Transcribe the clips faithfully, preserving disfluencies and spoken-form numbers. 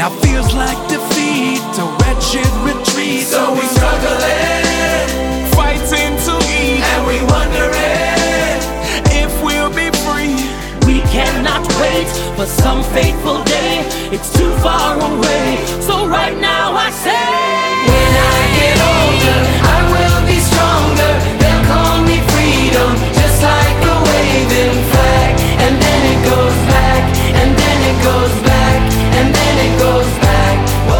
Now feels like defeat, a wretched retreat. So we struggling, fighting to eat, and we wondering if we'll be free. We cannot wait for some fateful day. It's too far away. So right now I say, when I get older, I will be stronger. They'll call me freedom, just like a waving flag. And then it goes back, and then it goes back, and then it goes back.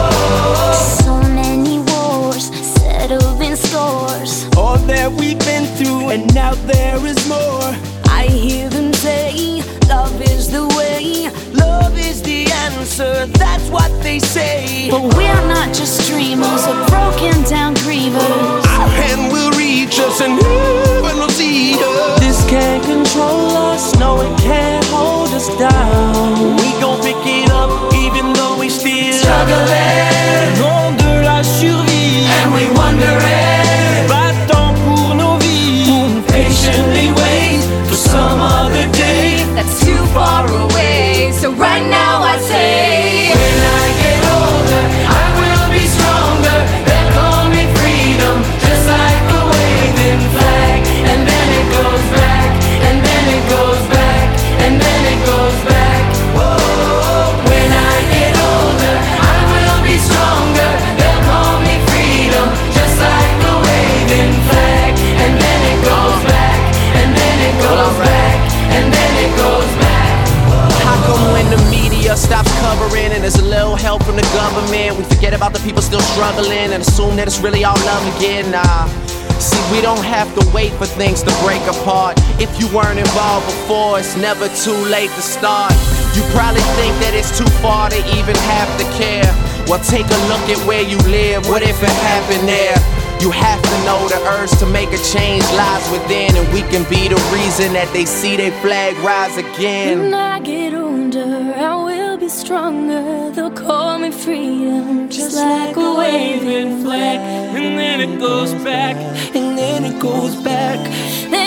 Whoa. So many wars settled in scores. all that we've been through, and now there is more. I hear them say, love is the way, love is the answer, that's what they say. But we're not just dreamers of broken down grievers. Our hand will reach us and heaven will see us. This can't control us, no it can't hold us down. We gon' pick it up even though we still Struggling, long de la survie. and we wondering, Battons pour nos vies, patiently wait for some other day That's too far away. So right now I say, when I get older, I will be stronger. They'll call me freedom, just like a waving flag. And then it goes back, and then it goes back, and then it goes back. Whoa, when I get older, I will be stronger. They'll call me freedom, just like a waving flag. And then it goes back, and then it goes back, and then it goes back. How come when the media stops covering and there's a little help from the government, we forget about the people still struggling and assume that it's really all love again? Nah. See, we don't have to wait for things to break apart. If you weren't involved before, it's never too late to start. You probably think that it's too far to even have to care. Well, take a look at where you live. What if it happened there? You have to know the urge to make a change lies within, and we can be the reason that they see their flag rise again. When I get older, I will be stronger. They'll call me freedom, just like a waving flag. and then it goes back, and then it goes back. Then